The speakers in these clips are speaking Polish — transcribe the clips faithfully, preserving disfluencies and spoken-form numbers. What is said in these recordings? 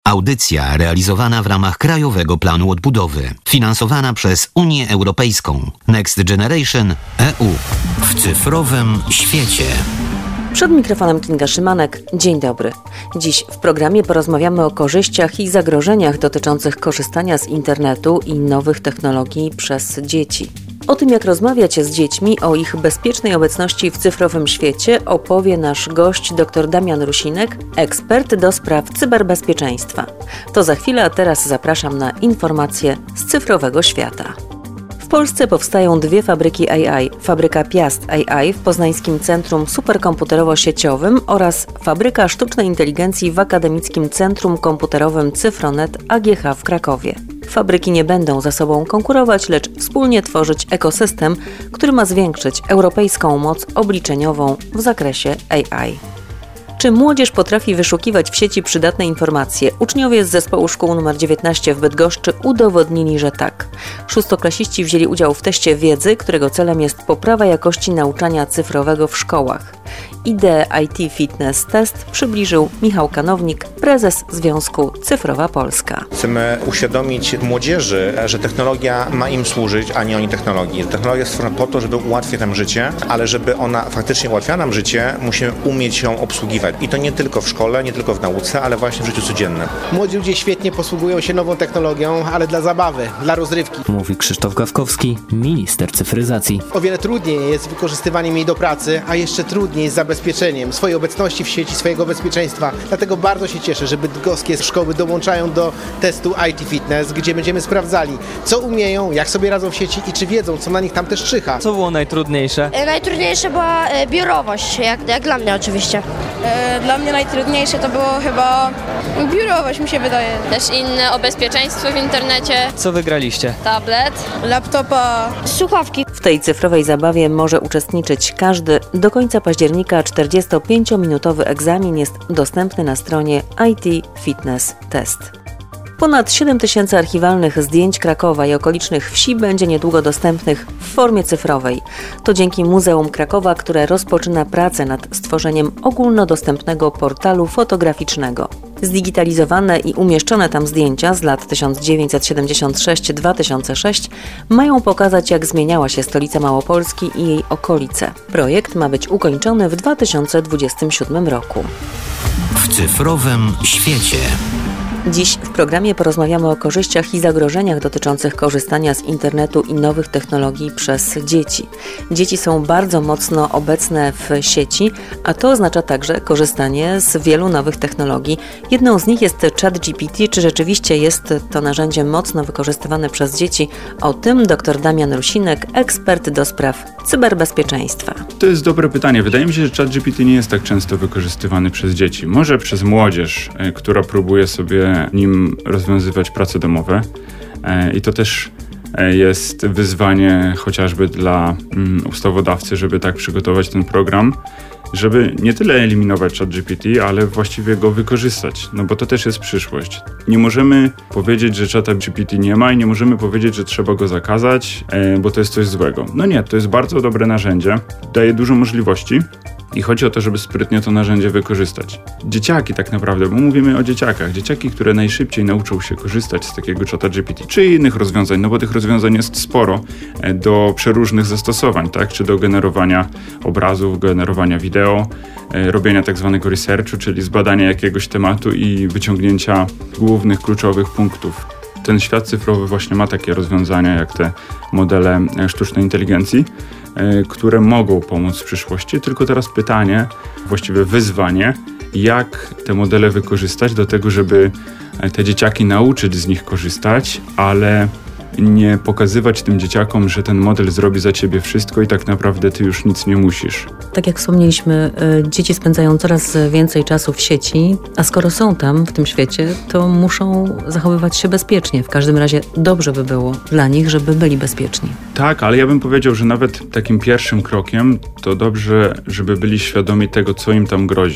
Audycja realizowana w ramach Krajowego Planu Odbudowy, finansowana przez Unię Europejską. Next Generation E U. W cyfrowym świecie. Przed mikrofonem Kinga Szymanek. Dzień dobry. Dziś w programie porozmawiamy o korzyściach i zagrożeniach dotyczących korzystania z internetu i nowych technologii przez dzieci. O tym, jak rozmawiać z dziećmi o ich bezpiecznej obecności w cyfrowym świecie, opowie nasz gość dr Damian Rusinek, ekspert do spraw cyberbezpieczeństwa. To za chwilę, a teraz zapraszam na informacje z cyfrowego świata. W Polsce powstają dwie fabryki A I. Fabryka Piast A I w Poznańskim Centrum Superkomputerowo-Sieciowym oraz Fabryka Sztucznej Inteligencji w Akademickim Centrum Komputerowym Cyfronet A G H w Krakowie. Fabryki nie będą ze sobą konkurować, lecz wspólnie tworzyć ekosystem, który ma zwiększyć europejską moc obliczeniową w zakresie A I. Czy młodzież potrafi wyszukiwać w sieci przydatne informacje? Uczniowie z zespołu szkół nr dziewiętnaście w Bydgoszczy udowodnili, że tak. Szóstoklasiści wzięli udział w teście wiedzy, którego celem jest poprawa jakości nauczania cyfrowego w szkołach. Ideę I T Fitness Test przybliżył Michał Kanownik, prezes Związku Cyfrowa Polska. Chcemy uświadomić młodzieży, że technologia ma im służyć, a nie oni technologii. Technologia jest stworzona po to, żeby ułatwiać nam życie, ale żeby ona faktycznie ułatwiała nam życie, musimy umieć ją obsługiwać. I to nie tylko w szkole, nie tylko w nauce, ale właśnie w życiu codziennym. Młodzi ludzie świetnie posługują się nową technologią, ale dla zabawy, dla rozrywki. Mówi Krzysztof Gawkowski, minister cyfryzacji. O wiele trudniej jest wykorzystywaniem jej do pracy, a jeszcze trudniej z zabezpieczeniem swojej obecności w sieci, swojego bezpieczeństwa. Dlatego bardzo się cieszę, że bydgoskie szkoły dołączają do testu I T Fitness, gdzie będziemy sprawdzali, co umieją, jak sobie radzą w sieci i czy wiedzą, co na nich tam też czyha. Co było najtrudniejsze? E, najtrudniejsze była e, biurowość, jak, jak dla mnie oczywiście. E, dla mnie najtrudniejsze to było chyba biurowość, mi się wydaje. Też inne o bezpieczeństwie w internecie. Co wygraliście? Tablet. Laptopa. Słuchawki. W tej cyfrowej zabawie może uczestniczyć każdy. Do końca października czterdziestopięciominutowy egzamin jest dostępny na stronie I T Fitness Test. Ponad siedem tysięcy archiwalnych zdjęć Krakowa i okolicznych wsi będzie niedługo dostępnych w formie cyfrowej. To dzięki Muzeum Krakowa, które rozpoczyna pracę nad stworzeniem ogólnodostępnego portalu fotograficznego. Zdigitalizowane i umieszczone tam zdjęcia z lat tysiąc dziewięćset siedemdziesiąt sześć do dwa tysiące szóstego mają pokazać, jak zmieniała się stolica Małopolski i jej okolice. Projekt ma być ukończony w dwa tysiące dwudziestym siódmym roku. W cyfrowym świecie. Dziś w programie porozmawiamy o korzyściach i zagrożeniach dotyczących korzystania z internetu i nowych technologii przez dzieci. Dzieci są bardzo mocno obecne w sieci, a to oznacza także korzystanie z wielu nowych technologii. Jedną z nich jest ChatGPT. Czy rzeczywiście jest to narzędzie mocno wykorzystywane przez dzieci? O tym dr Damian Rusinek, ekspert do spraw cyberbezpieczeństwa. To jest dobre pytanie. Wydaje mi się, że ChatGPT nie jest tak często wykorzystywany przez dzieci. Może przez młodzież, która próbuje sobie nim rozwiązywać prace domowe i to też jest wyzwanie chociażby dla ustawodawcy, żeby tak przygotować ten program, żeby nie tyle eliminować ChatGPT, ale właściwie go wykorzystać, no bo to też jest przyszłość. Nie możemy powiedzieć, że ChatGPT nie ma i nie możemy powiedzieć, że trzeba go zakazać, bo to jest coś złego. No nie, to jest bardzo dobre narzędzie, daje dużo możliwości. I chodzi o to, żeby sprytnie to narzędzie wykorzystać. Dzieciaki tak naprawdę, bo mówimy o dzieciakach. Dzieciaki, które najszybciej nauczą się korzystać z takiego czata G P T, czy innych rozwiązań, no bo tych rozwiązań jest sporo do przeróżnych zastosowań, tak? Czy do generowania obrazów, generowania wideo, robienia tak zwanego researchu, czyli zbadania jakiegoś tematu i wyciągnięcia głównych, kluczowych punktów. Ten świat cyfrowy właśnie ma takie rozwiązania, jak te modele sztucznej inteligencji, które mogą pomóc w przyszłości. Tylko teraz pytanie, właściwie wyzwanie, jak te modele wykorzystać do tego, żeby te dzieciaki nauczyć z nich korzystać, ale nie pokazywać tym dzieciakom, że ten model zrobi za ciebie wszystko i tak naprawdę ty już nic nie musisz. Tak jak wspomnieliśmy, dzieci spędzają coraz więcej czasu w sieci, a skoro są tam, w tym świecie, to muszą zachowywać się bezpiecznie. W każdym razie dobrze by było dla nich, żeby byli bezpieczni. Tak, ale ja bym powiedział, że nawet takim pierwszym krokiem to dobrze, żeby byli świadomi tego, co im tam grozi.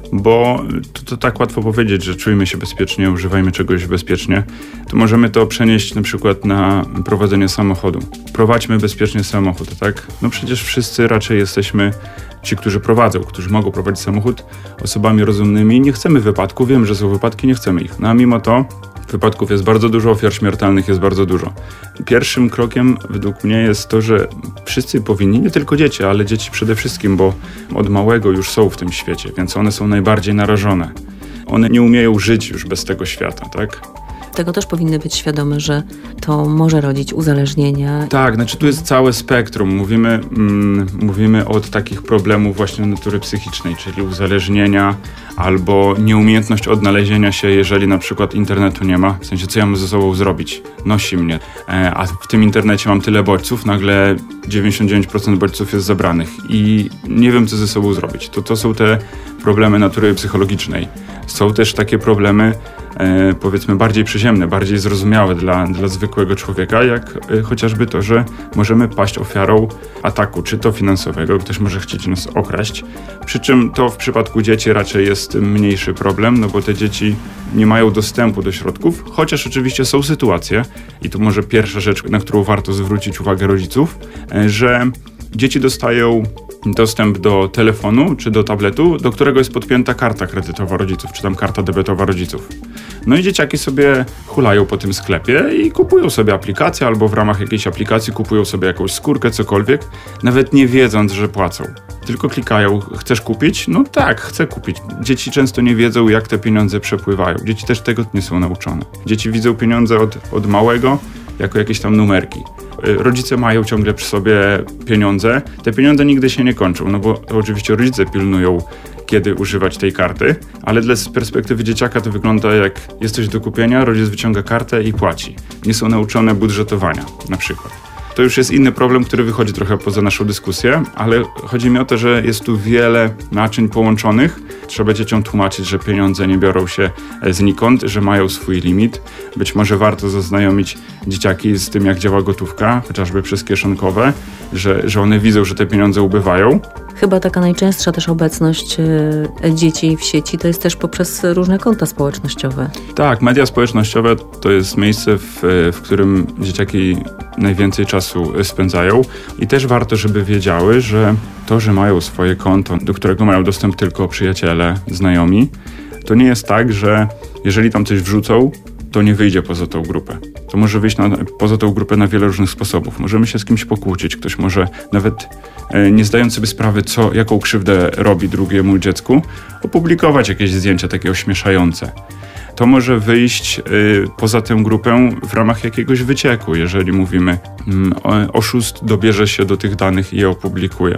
bo to, to tak łatwo powiedzieć, że czujmy się bezpiecznie, używajmy czegoś bezpiecznie, to możemy to przenieść na przykład na prowadzenie samochodu. Prowadźmy bezpiecznie samochód, tak? No przecież wszyscy raczej jesteśmy, ci, którzy prowadzą, którzy mogą prowadzić samochód, osobami rozumnymi. Nie chcemy wypadku, wiem, że są wypadki, nie chcemy ich. No a mimo to wypadków jest bardzo dużo, ofiar śmiertelnych jest bardzo dużo. Pierwszym krokiem według mnie jest to, że wszyscy powinni, nie tylko dzieci, ale dzieci przede wszystkim, bo od małego już są w tym świecie, więc one są najbardziej narażone. One nie umieją żyć już bez tego świata, tak? Tego też powinny być świadome, że to może rodzić uzależnienia. Tak, znaczy tu jest całe spektrum. Mówimy, mm, mówimy od takich problemów właśnie natury psychicznej, czyli uzależnienia albo nieumiejętność odnalezienia się, jeżeli na przykład internetu nie ma. W sensie, co ja mam ze sobą zrobić? Nosi mnie. E, a w tym internecie mam tyle bodźców, nagle dziewięćdziesiąt dziewięć procent bodźców jest zabranych i nie wiem, co ze sobą zrobić. To, to są te problemy natury psychologicznej. Są też takie problemy, e, powiedzmy, bardziej przyziemne, bardziej zrozumiałe dla, dla zwykłego człowieka, jak e, chociażby to, że możemy paść ofiarą ataku, czy to finansowego, ktoś może chcieć nas okraść, przy czym to w przypadku dzieci raczej jest mniejszy problem, no bo te dzieci nie mają dostępu do środków, chociaż oczywiście są sytuacje, i to może pierwsza rzecz, na którą warto zwrócić uwagę rodziców, e, że dzieci dostają dostęp do telefonu czy do tabletu, do którego jest podpięta karta kredytowa rodziców, czy tam karta debetowa rodziców. No i dzieciaki sobie hulają po tym sklepie i kupują sobie aplikację, albo w ramach jakiejś aplikacji kupują sobie jakąś skórkę, cokolwiek, nawet nie wiedząc, że płacą. Tylko klikają, chcesz kupić? No tak, chcę kupić. Dzieci często nie wiedzą, jak te pieniądze przepływają. Dzieci też tego nie są nauczone. Dzieci widzą pieniądze od, od małego jako jakieś tam numerki. Rodzice mają ciągle przy sobie pieniądze. Te pieniądze nigdy się nie kończą, no bo to oczywiście rodzice pilnują, kiedy używać tej karty, ale dla z perspektywy dzieciaka to wygląda jak jest coś do kupienia, rodzic wyciąga kartę i płaci. Nie są nauczone budżetowania na przykład. To już jest inny problem, który wychodzi trochę poza naszą dyskusję, ale chodzi mi o to, że jest tu wiele naczyń połączonych. Trzeba dzieciom tłumaczyć, że pieniądze nie biorą się znikąd, że mają swój limit. Być może warto zaznajomić dzieciaki z tym, jak działa gotówka, chociażby przez kieszonkowe, że, że one widzą, że te pieniądze ubywają. Chyba taka najczęstsza też obecność y, dzieci w sieci to jest też poprzez różne konta społecznościowe. Tak, media społecznościowe to jest miejsce, w, w którym dzieciaki najwięcej czasu spędzają i też warto, żeby wiedziały, że to, że mają swoje konto, do którego mają dostęp tylko przyjaciele, znajomi, to nie jest tak, że jeżeli tam coś wrzucą, to nie wyjdzie poza tą grupę. To może wyjść na, poza tą grupę na wiele różnych sposobów. Możemy się z kimś pokłócić, ktoś może nawet e, nie zdając sobie sprawy, co, jaką krzywdę robi drugiemu dziecku, opublikować jakieś zdjęcia takie ośmieszające. To może wyjść y, poza tę grupę w ramach jakiegoś wycieku, jeżeli mówimy, mm, oszust dobierze się do tych danych i je opublikuje.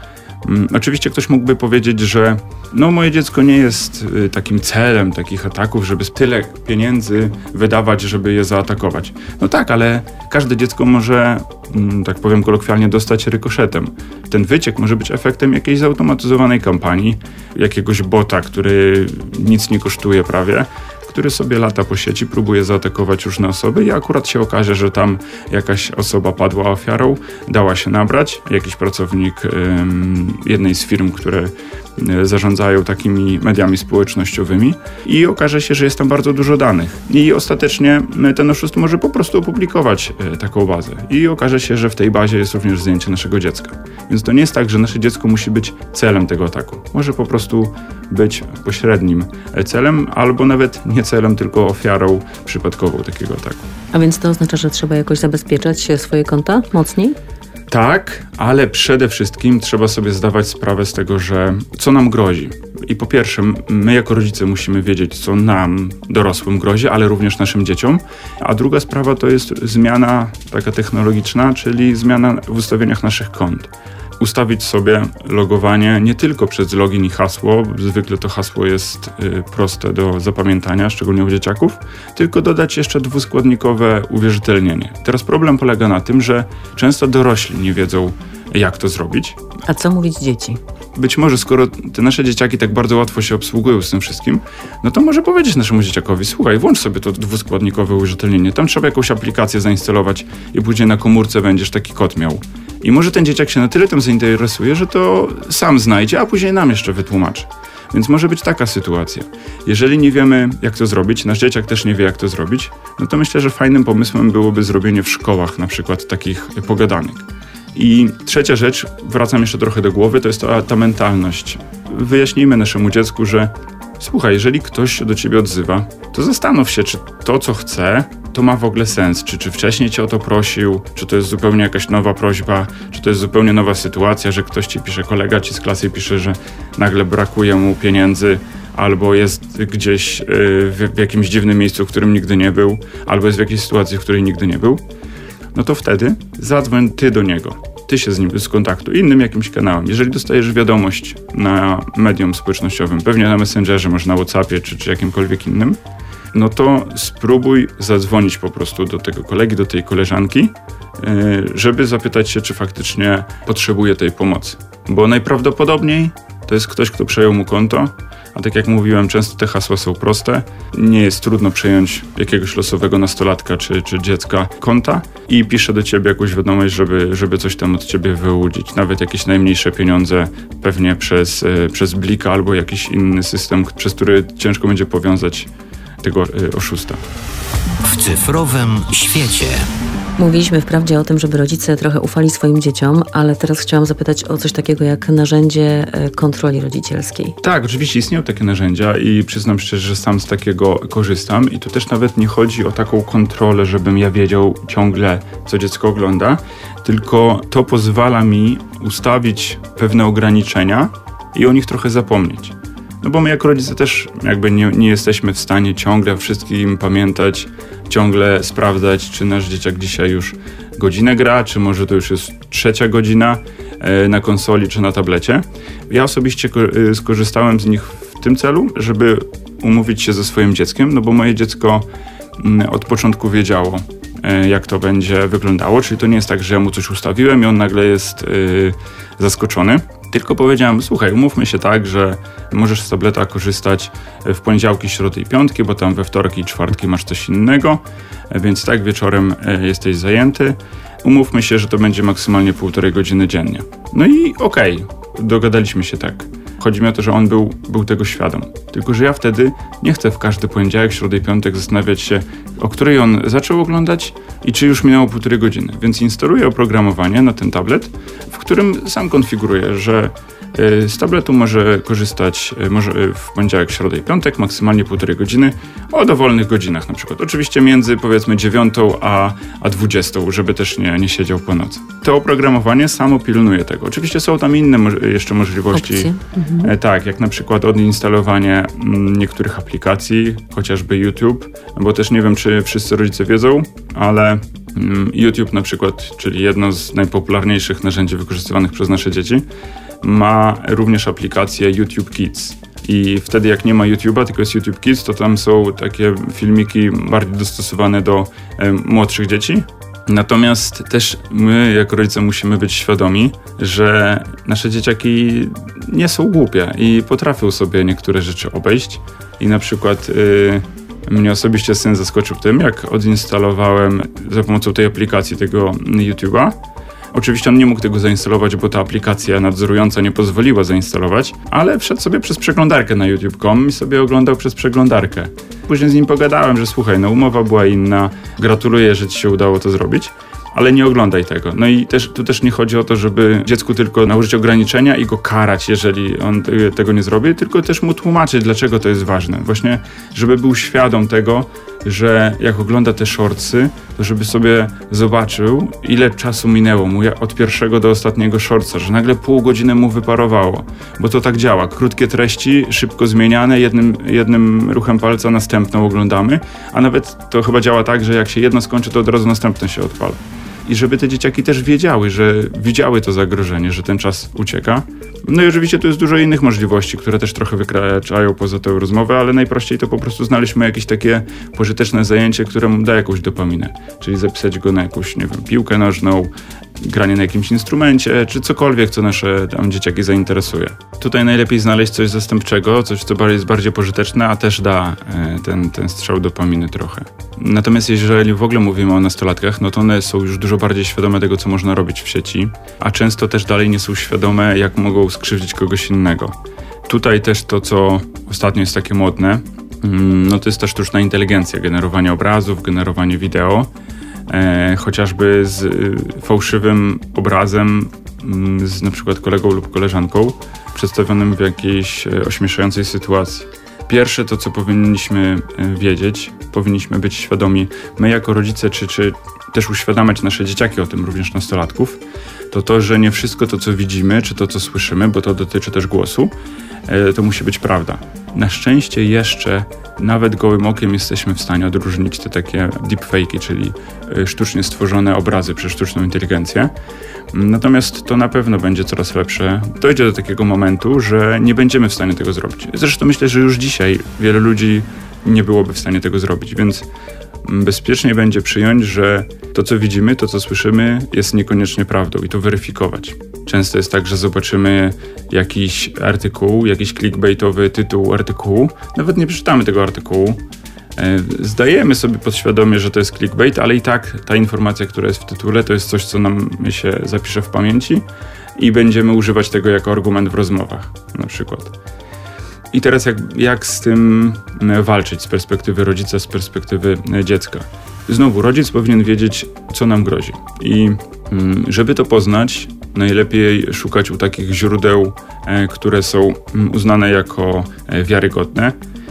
Mm, oczywiście ktoś mógłby powiedzieć, że no moje dziecko nie jest y, takim celem takich ataków, żeby tyle pieniędzy wydawać, żeby je zaatakować. No tak, ale każde dziecko może, mm, tak powiem kolokwialnie, dostać rykoszetem. Ten wyciek może być efektem jakiejś zautomatyzowanej kampanii, jakiegoś bota, który nic nie kosztuje prawie, który sobie lata po sieci, próbuje zaatakować różne osoby i akurat się okaże, że tam jakaś osoba padła ofiarą, dała się nabrać, jakiś pracownik ym, jednej z firm, które y, zarządzają takimi mediami społecznościowymi i okaże się, że jest tam bardzo dużo danych. I ostatecznie y, ten oszust może po prostu opublikować y, taką bazę i okaże się, że w tej bazie jest również zdjęcie naszego dziecka. Więc to nie jest tak, że nasze dziecko musi być celem tego ataku. Może po prostu być pośrednim celem, albo nawet nie celem, tylko ofiarą przypadkową takiego ataku. A więc to oznacza, że trzeba jakoś zabezpieczać swoje konta mocniej? Tak, ale przede wszystkim trzeba sobie zdawać sprawę z tego, że co nam grozi. I po pierwsze, my jako rodzice musimy wiedzieć, co nam, dorosłym, grozi, ale również naszym dzieciom. A druga sprawa to jest zmiana taka technologiczna, czyli zmiana w ustawieniach naszych kont. Ustawić sobie logowanie nie tylko przez login i hasło, zwykle to hasło jest y, proste do zapamiętania, szczególnie u dzieciaków, tylko dodać jeszcze dwuskładnikowe uwierzytelnienie. Teraz problem polega na tym, że często dorośli nie wiedzą, jak to zrobić. A co mówić dzieci? Być może skoro te nasze dzieciaki tak bardzo łatwo się obsługują z tym wszystkim, no to może powiedzieć naszemu dzieciakowi, słuchaj, włącz sobie to dwuskładnikowe uwierzytelnienie, tam trzeba jakąś aplikację zainstalować i później na komórce będziesz taki kod miał. I może ten dzieciak się na tyle tym zainteresuje, że to sam znajdzie, a później nam jeszcze wytłumaczy. Więc może być taka sytuacja. Jeżeli nie wiemy, jak to zrobić, nasz dzieciak też nie wie, jak to zrobić, no to myślę, że fajnym pomysłem byłoby zrobienie w szkołach na przykład takich pogadanek. I trzecia rzecz, wracam jeszcze trochę do głowy, to jest ta, ta mentalność. Wyjaśnijmy naszemu dziecku, że słuchaj, jeżeli ktoś się do ciebie odzywa, to zastanów się, czy to, co chce, to ma w ogóle sens. Czy, czy wcześniej cię o to prosił, czy to jest zupełnie jakaś nowa prośba, czy to jest zupełnie nowa sytuacja, że ktoś ci pisze, kolega ci z klasy pisze, że nagle brakuje mu pieniędzy, albo jest gdzieś yy, w, w jakimś dziwnym miejscu, w którym nigdy nie był, albo jest w jakiejś sytuacji, w której nigdy nie był, no to wtedy zadzwoń ty do niego. Ty się z nim skontaktuj innym jakimś kanałem. Jeżeli dostajesz wiadomość na medium społecznościowym, pewnie na Messengerze, może na WhatsAppie czy, czy jakimkolwiek innym, no to spróbuj zadzwonić po prostu do tego kolegi, do tej koleżanki, żeby zapytać się, czy faktycznie potrzebuje tej pomocy. Bo najprawdopodobniej to jest ktoś, kto przejął mu konto, a tak jak mówiłem, często te hasła są proste. Nie jest trudno przejąć jakiegoś losowego nastolatka czy, czy dziecka konta i pisze do ciebie jakąś wiadomość, żeby, żeby coś tam od ciebie wyłudzić. Nawet jakieś najmniejsze pieniądze, pewnie przez, przez Blika albo jakiś inny system, przez który ciężko będzie powiązać tego oszusta. W cyfrowym świecie. Mówiliśmy wprawdzie o tym, żeby rodzice trochę ufali swoim dzieciom, ale teraz chciałam zapytać o coś takiego jak narzędzie kontroli rodzicielskiej. Tak, oczywiście istnieją takie narzędzia i przyznam szczerze, że sam z takiego korzystam i tu też nawet nie chodzi o taką kontrolę, żebym ja wiedział ciągle, co dziecko ogląda, tylko to pozwala mi ustawić pewne ograniczenia i o nich trochę zapomnieć. No bo my jako rodzice też jakby nie, nie jesteśmy w stanie ciągle wszystkim pamiętać, ciągle sprawdzać, czy nasz dzieciak dzisiaj już godzinę gra, czy może to już jest trzecia godzina na konsoli czy na tablecie. Ja osobiście skorzystałem z nich w tym celu, żeby umówić się ze swoim dzieckiem, no bo moje dziecko od początku wiedziało, jak to będzie wyglądało, czyli to nie jest tak, że ja mu coś ustawiłem i on nagle jest yy, zaskoczony, tylko powiedziałem, słuchaj, umówmy się tak, że możesz z tableta korzystać w poniedziałki, środy i piątki, bo tam we wtorki i czwartki masz coś innego, więc tak wieczorem jesteś zajęty. Umówmy się, że to będzie maksymalnie półtorej godziny dziennie. No i okej, okay, dogadaliśmy się tak. Chodzi mi o to, że on był, był tego świadom. Tylko że ja wtedy nie chcę w każdy poniedziałek, środę i piątek zastanawiać się, o której on zaczął oglądać i czy już minęło półtorej godziny. Więc instaluję oprogramowanie na ten tablet, w którym sam konfiguruję, że z tabletu może korzystać może w poniedziałek, środę i piątek, maksymalnie półtorej godziny, o dowolnych godzinach na przykład. Oczywiście między powiedzmy dziewiątą a, a dwudziestą, żeby też nie, nie siedział po nocy. To oprogramowanie samo pilnuje tego. Oczywiście są tam inne mo- jeszcze możliwości. Mhm. Tak, jak na przykład odinstalowanie m, niektórych aplikacji, chociażby YouTube, bo też nie wiem, czy wszyscy rodzice wiedzą, ale m, YouTube na przykład, czyli jedno z najpopularniejszych narzędzi wykorzystywanych przez nasze dzieci, ma również aplikację YouTube Kids. I wtedy jak nie ma YouTube'a, tylko jest YouTube Kids, to tam są takie filmiki bardziej dostosowane do e, młodszych dzieci. Natomiast też my jako rodzice musimy być świadomi, że nasze dzieciaki nie są głupie i potrafią sobie niektóre rzeczy obejść. I na przykład y, mnie osobiście syn zaskoczył tym, jak odinstalowałem za pomocą tej aplikacji tego YouTube'a. Oczywiście on nie mógł tego zainstalować, bo ta aplikacja nadzorująca nie pozwoliła zainstalować, ale wszedł sobie przez przeglądarkę na YouTube kropka com i sobie oglądał przez przeglądarkę. Później z nim pogadałem, że słuchaj, no umowa była inna, gratuluję, że ci się udało to zrobić, ale nie oglądaj tego. No i też, tu też nie chodzi o to, żeby dziecku tylko nałożyć ograniczenia i go karać, jeżeli on tego nie zrobi, tylko też mu tłumaczyć, dlaczego to jest ważne. Właśnie, żeby był świadom tego, że jak ogląda te shortsy, to żeby sobie zobaczył, ile czasu minęło mu od pierwszego do ostatniego shortsa, że nagle pół godziny mu wyparowało, bo to tak działa. Krótkie treści, szybko zmieniane, jednym, jednym ruchem palca następną oglądamy, a nawet to chyba działa tak, że jak się jedno skończy, to od razu następne się odpala. I żeby te dzieciaki też wiedziały, że widziały to zagrożenie, że ten czas ucieka. No i oczywiście tu jest dużo innych możliwości, które też trochę wykraczają poza tę rozmowę, ale najprościej to po prostu znaleźliśmy jakieś takie pożyteczne zajęcie, które mu da jakąś dopaminę. Czyli zapisać go na jakąś, nie wiem, piłkę nożną, granie na jakimś instrumencie, czy cokolwiek, co nasze tam dzieciaki zainteresuje. Tutaj najlepiej znaleźć coś zastępczego, coś, co jest bardziej pożyteczne, a też da ten, ten strzał dopaminy trochę. Natomiast jeżeli w ogóle mówimy o nastolatkach, no to one są już dużo bardziej świadome tego, co można robić w sieci, a często też dalej nie są świadome, jak mogą skrzywdzić kogoś innego. Tutaj też to, co ostatnio jest takie modne, no to jest ta sztuczna inteligencja, generowanie obrazów, generowanie wideo, e, chociażby z fałszywym obrazem z na przykład kolegą lub koleżanką przedstawionym w jakiejś ośmieszającej sytuacji. Pierwsze to, co powinniśmy wiedzieć, powinniśmy być świadomi, my jako rodzice, czy, czy też uświadamiać nasze dzieciaki o tym, również nastolatków, to to, że nie wszystko to, co widzimy, czy to, co słyszymy, bo to dotyczy też głosu, to musi być prawda. Na szczęście jeszcze nawet gołym okiem jesteśmy w stanie odróżnić te takie deepfake'i, czyli sztucznie stworzone obrazy przez sztuczną inteligencję. Natomiast to na pewno będzie coraz lepsze. Dojdzie do takiego momentu, że nie będziemy w stanie tego zrobić. Zresztą myślę, że już dzisiaj wiele ludzi nie byłoby w stanie tego zrobić, więc bezpiecznie będzie przyjąć, że to, co widzimy, to, co słyszymy, jest niekoniecznie prawdą i to weryfikować. Często jest tak, że zobaczymy jakiś artykuł, jakiś clickbaitowy tytuł artykułu, nawet nie przeczytamy tego artykułu, zdajemy sobie podświadomie, że to jest clickbait, ale i tak ta informacja, która jest w tytule, to jest coś, co nam się zapisze w pamięci i będziemy używać tego jako argument w rozmowach na przykład. I teraz jak, jak z tym walczyć z perspektywy rodzica, z perspektywy dziecka? Znowu, rodzic powinien wiedzieć, co nam grozi. I żeby to poznać, najlepiej szukać u takich źródeł, które są uznane jako wiarygodne.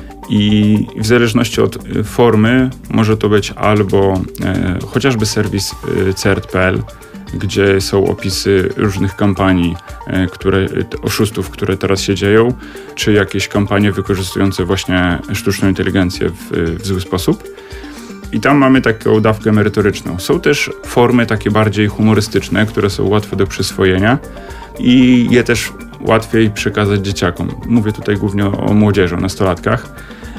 I w zależności od formy może to być albo e, chociażby serwis e, cert kropka pe el, gdzie są opisy różnych kampanii, e, które, oszustów, które teraz się dzieją, czy jakieś kampanie wykorzystujące właśnie sztuczną inteligencję w, w zły sposób. I tam mamy taką dawkę merytoryczną. Są też formy takie bardziej humorystyczne, które są łatwe do przyswojenia i je też łatwiej przekazać dzieciakom. Mówię tutaj głównie o młodzieży, o nastolatkach,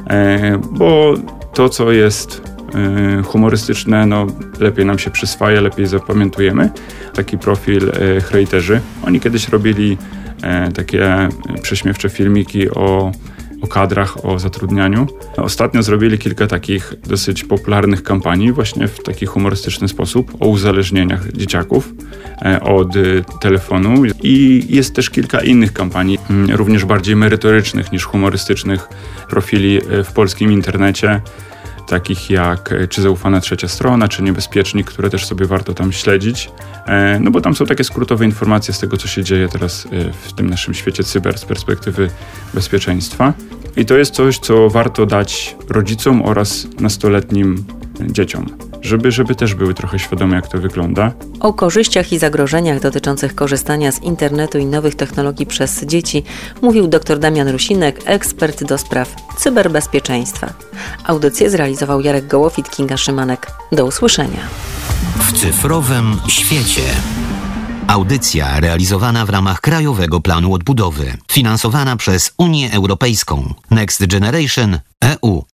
bo to, co jest humorystyczne, no lepiej nam się przyswaja, lepiej zapamiętujemy. Taki profil hejterzy. Oni kiedyś robili takie prześmiewcze filmiki o, o kadrach, o zatrudnianiu. Ostatnio zrobili kilka takich dosyć popularnych kampanii właśnie w taki humorystyczny sposób o uzależnieniach dzieciaków od telefonu i jest też kilka innych kampanii, również bardziej merytorycznych niż humorystycznych profili w polskim internecie, takich jak czy zaufana trzecia strona, czy niebezpiecznik, które też sobie warto tam śledzić, no bo tam są takie skrótowe informacje z tego, co się dzieje teraz w tym naszym świecie cyber z perspektywy bezpieczeństwa. I to jest coś, co warto dać rodzicom oraz nastoletnim dzieciom, żeby, żeby też były trochę świadome, jak to wygląda. O korzyściach i zagrożeniach dotyczących korzystania z internetu i nowych technologii przez dzieci mówił dr Damian Rusinek, ekspert do spraw cyberbezpieczeństwa. Audycję zrealizował Jarek Gołofit, Kinga Szymanek. Do usłyszenia. W cyfrowym świecie. Audycja realizowana w ramach Krajowego Planu Odbudowy, finansowana przez Unię Europejską Next Generation E U.